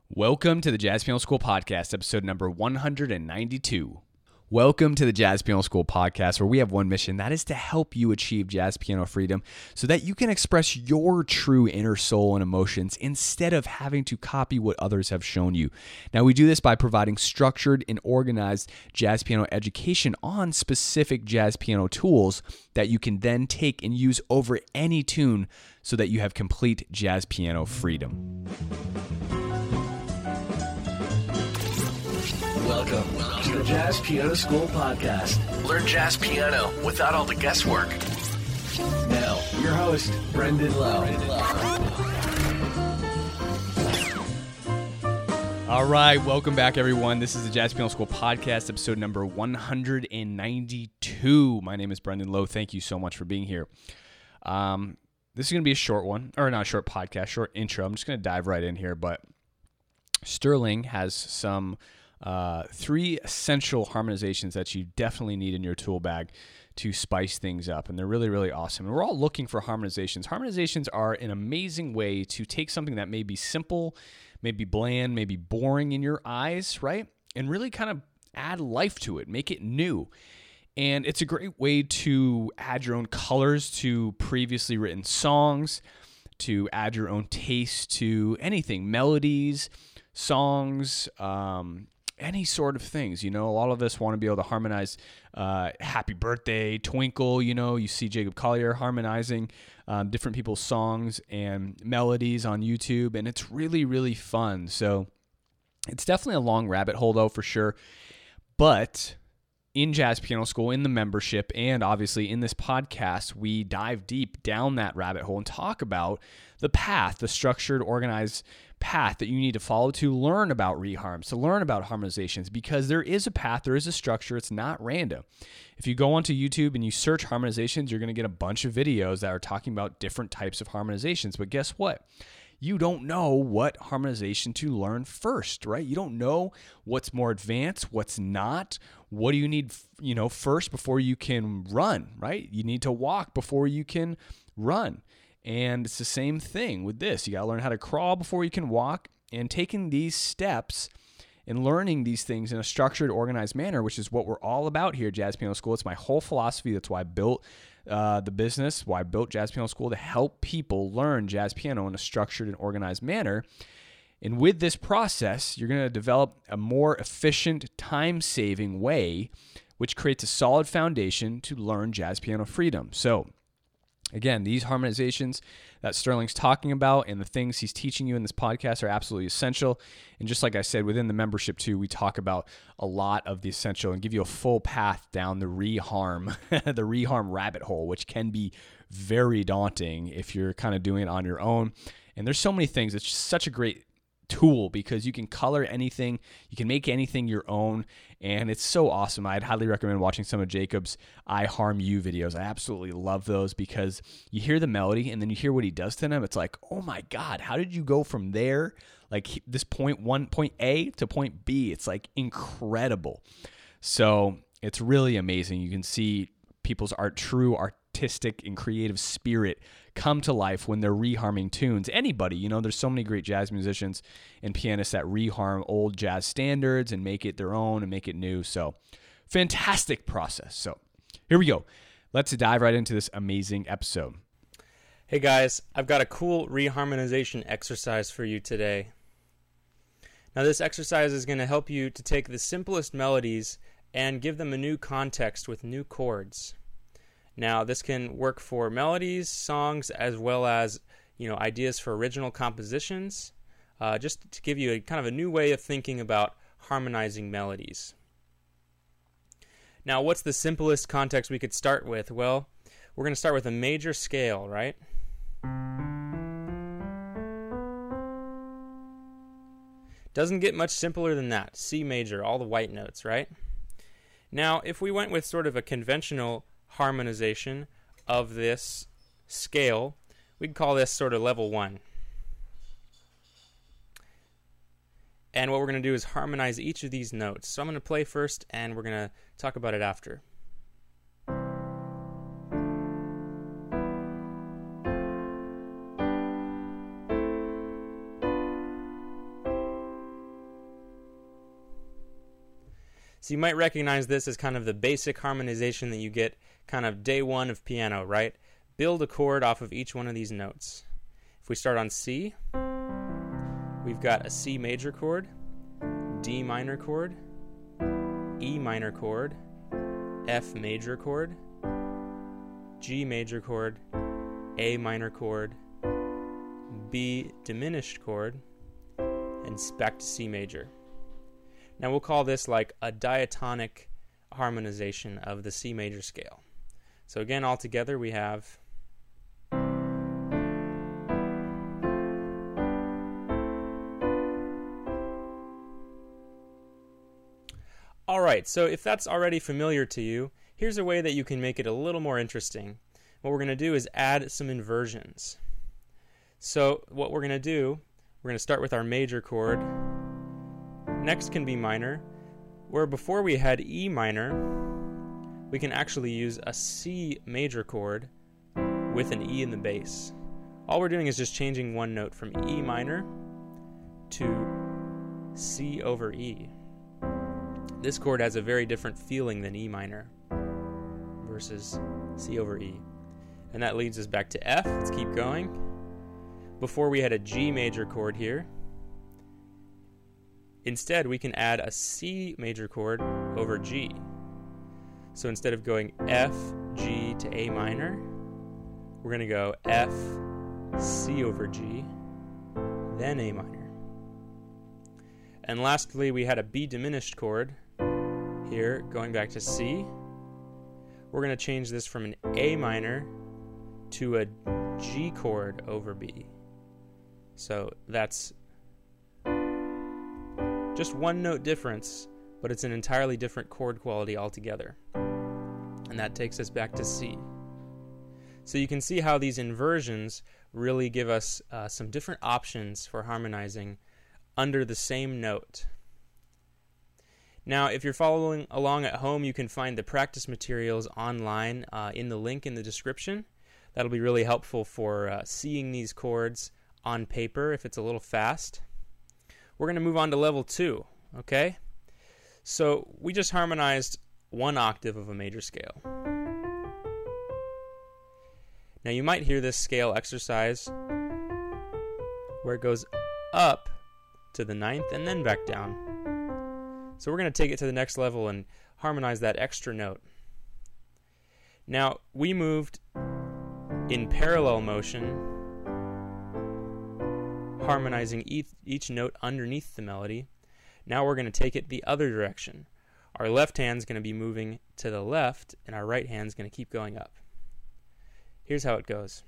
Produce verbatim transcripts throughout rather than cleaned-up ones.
Welcome to the Jazz Piano School Podcast, episode number one hundred ninety-two. Welcome to the Jazz Piano School Podcast, where we have one mission, that is to help you achieve jazz piano freedom so that you can express your true inner soul and emotions instead of having to copy what others have shown you. Now, we do this by providing structured and organized jazz piano education on specific jazz piano tools that you can then take and use over any tune so that you have complete jazz piano freedom. Welcome, Welcome to the Jazz Piano School Podcast. Learn jazz piano without all the guesswork. Now, your host, Brendan Lowe. All right, welcome back, everyone. This is the Jazz Piano School Podcast, episode number one hundred ninety-two. My name is Brendan Lowe. Thank you so much for being here. Um, this is going to be a short one, or not a short podcast, short intro. I'm just going to dive right in here, but Sterling has some Uh, three essential harmonizations that you definitely need in your tool bag to spice things up, and they're really, really awesome. And we're all looking for harmonizations. Harmonizations are an amazing way to take something that may be simple, maybe bland, maybe boring in your eyes, right? And really kind of add life to it, make it new. And it's a great way to add your own colors to previously written songs, to add your own taste to anything, melodies, songs, um, any sort of things. You know, a lot of us want to be able to harmonize uh, Happy Birthday, Twinkle, you know, you see Jacob Collier harmonizing um, different people's songs and melodies on YouTube, and it's really, really fun. So it's definitely a long rabbit hole, though, for sure. But in Jazz Piano School, in the membership, and obviously in this podcast, we dive deep down that rabbit hole and talk about the path, the structured, organized path that you need to follow to learn about reharms, to learn about harmonizations, because there is a path, there is a structure, it's not random. If you go onto YouTube and you search harmonizations, you're going to get a bunch of videos that are talking about different types of harmonizations, but guess what? You don't know what harmonization to learn first, right? You don't know what's more advanced, what's not. What do you need, you know, first before you can run, right? You need to walk before you can run. And it's the same thing with this. You got to learn how to crawl before you can walk, and taking these steps and learning these things in a structured, organized manner, which is what we're all about here at Jazz Piano School. It's my whole philosophy. That's why I built uh, the business, why I built Jazz Piano School, to help people learn jazz piano in a structured and organized manner. And with this process, you're going to develop a more efficient, time-saving way, which creates a solid foundation to learn jazz piano freedom. So, again, these harmonizations that Sterling's talking about and the things he's teaching you in this podcast are absolutely essential. And just like I said, within the membership too, we talk about a lot of the essential and give you a full path down the reharm, the reharm rabbit hole, which can be very daunting if you're kind of doing it on your own. And there's so many things. It's just such a great tool because you can color anything, you can make anything your own, and it's so awesome. I'd highly recommend watching some of Jacob's I Harm You videos. I absolutely love those because you hear the melody and then you hear what he does to them. It's like, oh my God, how did you go from there, like this point one, point A to point B? It's like incredible. So it's really amazing. You can see people's art, true artistic and creative spirit come to life when they're reharming tunes. Anybody, you know, there's so many great jazz musicians and pianists that reharm old jazz standards and make it their own and make it new. So fantastic process. So here we go. Let's dive right into this amazing episode. Hey guys, I've got a cool reharmonization exercise for you today. Now this exercise is going to help you to take the simplest melodies and give them a new context with new chords. Now, this can work for melodies, songs, as well as, you know, ideas for original compositions, uh, just to give you a kind of a new way of thinking about harmonizing melodies. Now, what's the simplest context we could start with? Well, we're going to start with a major scale, right? Doesn't get much simpler than that. C major, all the white notes, right? Now, if we went with sort of a conventional harmonization of this scale, we'd call this sort of level one. And what we're going to do is harmonize each of these notes. So I'm going to play first, and we're going to talk about it after. So you might recognize this as kind of the basic harmonization that you get kind of day one of piano, right? Build a chord off of each one of these notes. If we start on C, we've got a C major chord, D minor chord, E minor chord, F major chord, G major chord, A minor chord, B diminished chord, and back to C major. Now we'll call this like a diatonic harmonization of the C major scale. So again, all together we have All right, so if that's already familiar to you, here's a way that you can make it a little more interesting. What we're going to do is add some inversions. So what we're going to do, we're going to start with our major chord. Next can be minor, where before we had E minor, we can actually use a C major chord with an E in the bass. All we're doing is just changing one note from E minor to C over E. This chord has a very different feeling than E minor versus C over E. And that leads us back to F. Let's keep going. Before we had a G major chord here. Instead, we can add a C major chord over G. So instead of going F, G to A minor, we're going to go F, C over G, then A minor. And lastly, we had a B diminished chord here, going back to C. We're going to change this from an A minor to a G chord over B. So that's just one note difference, but it's an entirely different chord quality altogether. And that takes us back to C. So you can see how these inversions really give us uh, some different options for harmonizing under the same note. Now, if you're following along at home, you can find the practice materials online uh, in the link in the description. That'll be really helpful for uh, seeing these chords on paper if it's a little fast. We're going to move on to level two, okay? So we just harmonized one octave of a major scale. Now you might hear this scale exercise where it goes up to the ninth and then back down. So we're going to take it to the next level and harmonize that extra note. Now we moved in parallel motion, harmonizing each, each note underneath the melody. Now we're going to take it the other direction. Our left hand's going to be moving to the left, and our right hand's going to keep going up. Here's how it goes.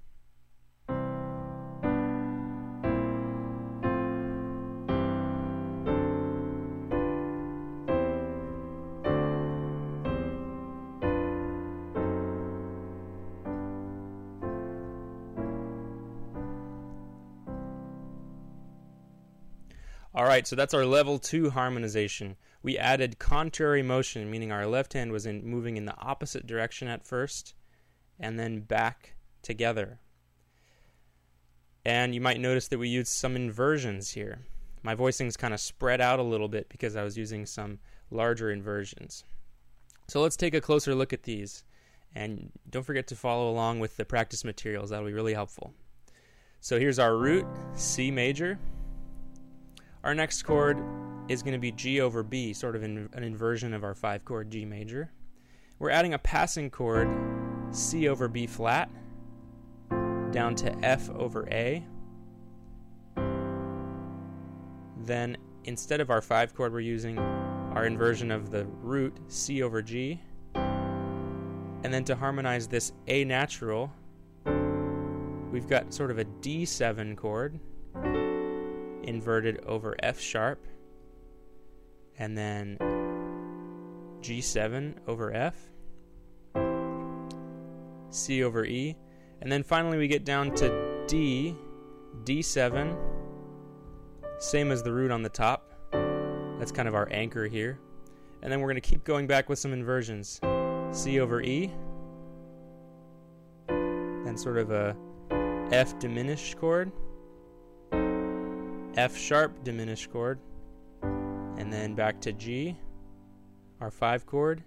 All right, so that's our level two harmonization. We added contrary motion, meaning our left hand was in moving in the opposite direction at first, and then back together. And you might notice that we used some inversions here. My voicing's kind of spread out a little bit because I was using some larger inversions. So let's take a closer look at these. And don't forget to follow along with the practice materials. That'll be really helpful. So here's our root, C major. Our next chord is going to be G over B, sort of in, an inversion of our five chord G major. We're adding a passing chord, C over B flat, down to F over A. Then instead of our five chord, we're using our inversion of the root, C over G. And then to harmonize this A natural, we've got sort of a D seven chord, inverted over F sharp, and then G seven over F, C over E, and then finally we get down to D, D seven, same as the root on the top. That's kind of our anchor here. And then we're going to keep going back with some inversions. C over E, then sort of a F diminished chord, F sharp diminished chord, and then back to G, our five chord,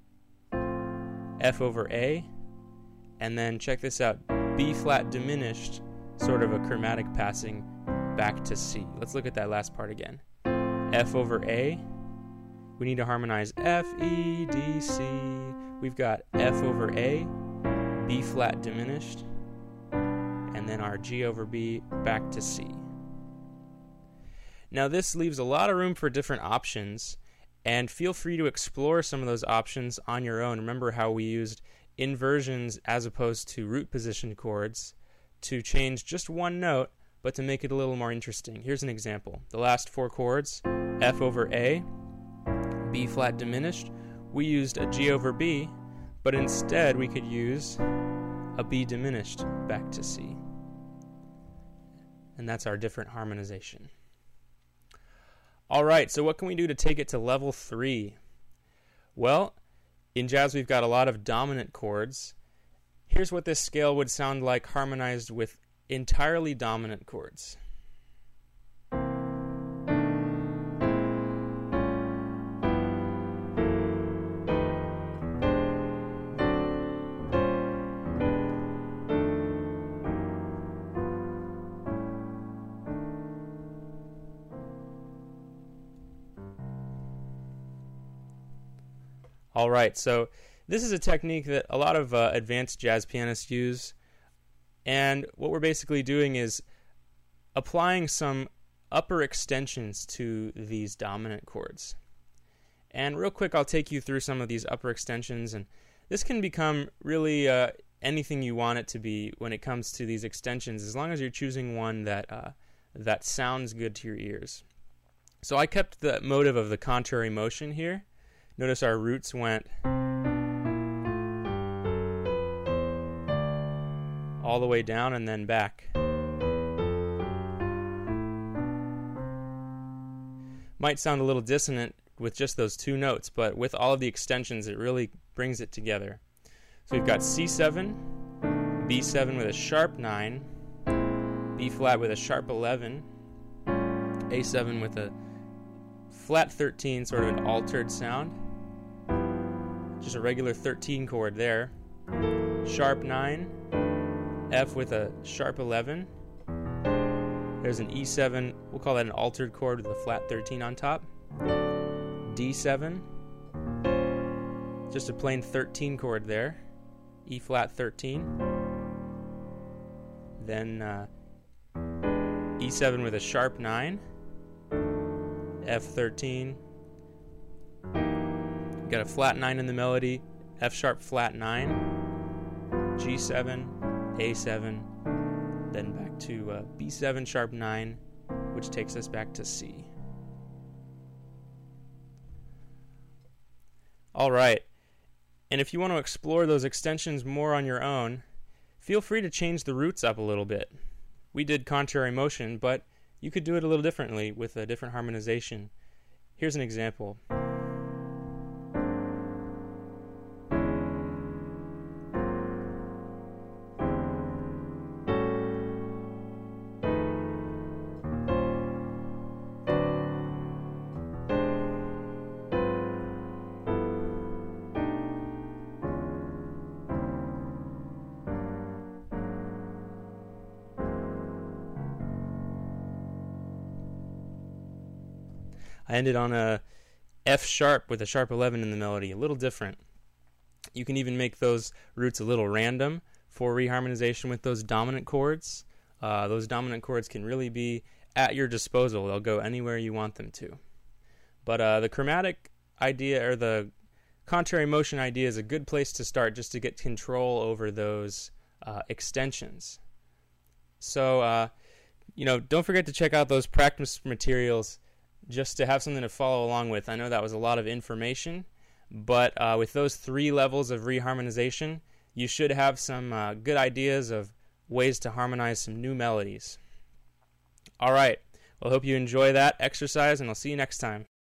F over A, and then check this out, B flat diminished, sort of a chromatic passing back to C. Let's look at that last part again. F over A, we need to harmonize F, E, D, C. We've got F over A, B flat diminished, and then our G over B back to C. Now this leaves a lot of room for different options, and feel free to explore some of those options on your own. Remember how we used inversions as opposed to root position chords to change just one note, but to make it a little more interesting. Here's an example. The last four chords, F over A, B flat diminished, we used a G over B, but instead we could use a B diminished back to C. And that's our different harmonization. All right, so what can we do to take it to level three? Well, in jazz we've got a lot of dominant chords. Here's what this scale would sound like harmonized with entirely dominant chords. All right, so this is a technique that a lot of uh, advanced jazz pianists use, and what we're basically doing is applying some upper extensions to these dominant chords. And real quick, I'll take you through some of these upper extensions, and this can become really uh, anything you want it to be when it comes to these extensions, as long as you're choosing one that uh, that sounds good to your ears. So I kept the motive of the contrary motion here. Notice our roots went all the way down and then back. Might sound a little dissonant with just those two notes, but with all of the extensions, it really brings it together. So we've got C seven, B seven with a sharp nine, B flat with a sharp eleven, A seven with a flat thirteen, sort of an altered sound. Just a regular thirteen chord there. Sharp nine, F with a sharp eleven. There's an E seven, we'll call that an altered chord with a flat thirteen on top. D seven, just a plain thirteen chord there. E flat thirteen. Then uh, E seven with a sharp nine. F thirteen. Got a flat nine in the melody, F sharp flat nine, G seven, A seven, then back to uh, B seven sharp nine, which takes us back to C. All right, and if you want to explore those extensions more on your own, feel free to change the roots up a little bit. We did contrary motion, but you could do it a little differently with a different harmonization. Here's an example. I ended on a F sharp with a sharp eleven in the melody, a little different. You can even make those roots a little random for reharmonization with those dominant chords. Uh, those dominant chords can really be at your disposal. They'll go anywhere you want them to. But uh, the chromatic idea, or the contrary motion idea, is a good place to start just to get control over those uh, extensions. So, uh, you know, don't forget to check out those practice materials just to have something to follow along with. I know that was a lot of information, but uh, with those three levels of reharmonization, you should have some uh, good ideas of ways to harmonize some new melodies. All right, well, I hope you enjoy that exercise, and I'll see you next time.